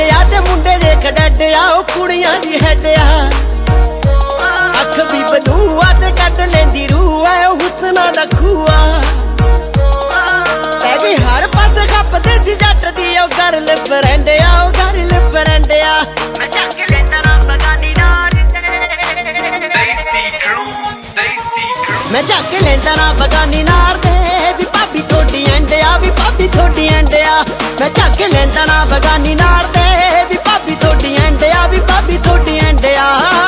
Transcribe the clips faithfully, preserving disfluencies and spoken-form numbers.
आ ते मुंडे दे खडड आ ओ कुड़ियां the head आ अख भी बलू आ ते कट लेंदी रूह आ ओ हुस्ना दा खूआ ते भी हर पासे खपदे सी जट दी ओ गर्ल फ्रेंड आ ओ गर्ल फ्रेंड आ मैं चक लेंदा ना बगानी नार देसी क्रू देसी क्रू मैं चक लेंदा ना बगानी नार दे भी भाभी थोड़ी एंड आ भी भाभी थोड़ी एंड आ मैं चक लेंदा ना बगानी नार दे भी भाभी थोड़ी एंड आ भी भाभी थोड़ी एंड आ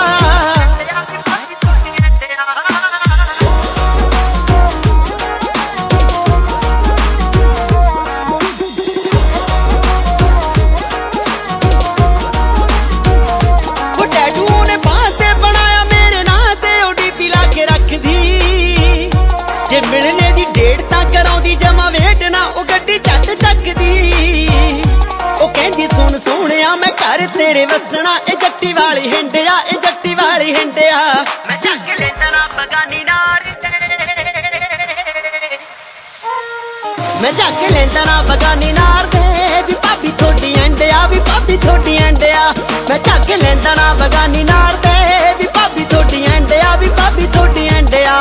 मिलने दी डेढ़ तां कराउंदी जमा वेट ना ओ गड्डी झट चकदी ओ कहंदी सुन सोहणिया मैं घर तेरे वसना ए जट्टी वाली हिंडिया ए जट्टी वाली हिंडिया मैं चक लेंदा ना बगानी नार मैं चक लेंदा ना बगानी नार दे भी भाभी थोड़ी एंडिया भी भाभी थोड़ी एंडिया मैं चक लेंदा ना बगानी नार दे भी भाभी थोड़ी एंडिया भी भाभी थोड़ी एंडिया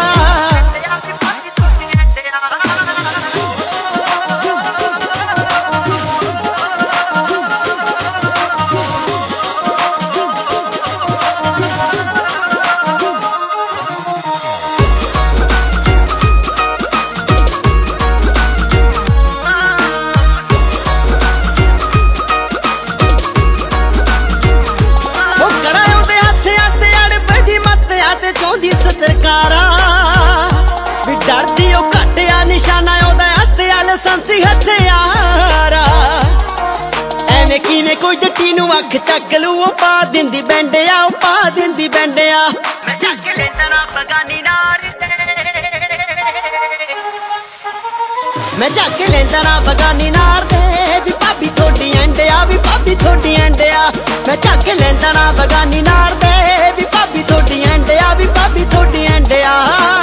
सरकारा भी डरदी ओ घटिया निशाना ओदा हत्थे लाइसेंसी हथियारा एवें किवें कोई जट्टी नूं अख चक लू ओ पा दिंदी बैंडिया ओ पा दिंदी बैंडिया मैं चक लेंदा ना बगानी नार मैं चक लेंदा ना बगानी नार दे भी भाभी थोड़ी एंड आ भी भाभी थोड़ी एंड आ मैं चक लेंदा ना बगानी नार दे भी भाभी थोड़ी एंड आ भी भाभी थोड़ी एंड आ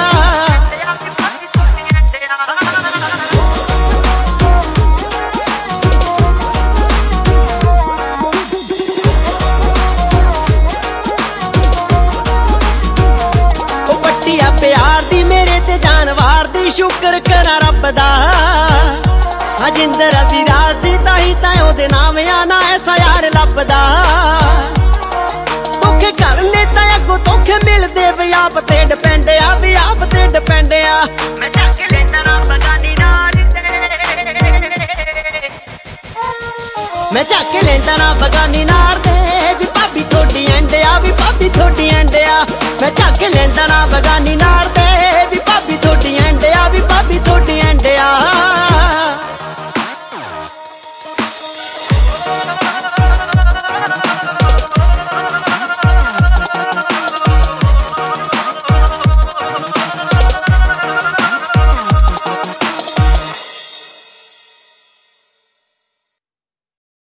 ओ पट्टिया प्यार दी मेरे ते जानवार दी शुक्र करा रब दा हजिंदर विराज दी ताही तां ओदे नाम आना ऐसा यार लभदा धोखे करने तां अगों धोखे मिलदे भी आप ते डिपेंड आ भी आप ते डिपेंड आ मैं चक लेंदा ना बगानी नार मैं चक लेंदा ना बगानी नार दे भी भाभी थोड़ी एंड आ भी भाभी थोड़ी एंड आ मैं चक लेंदा ना बगानी नार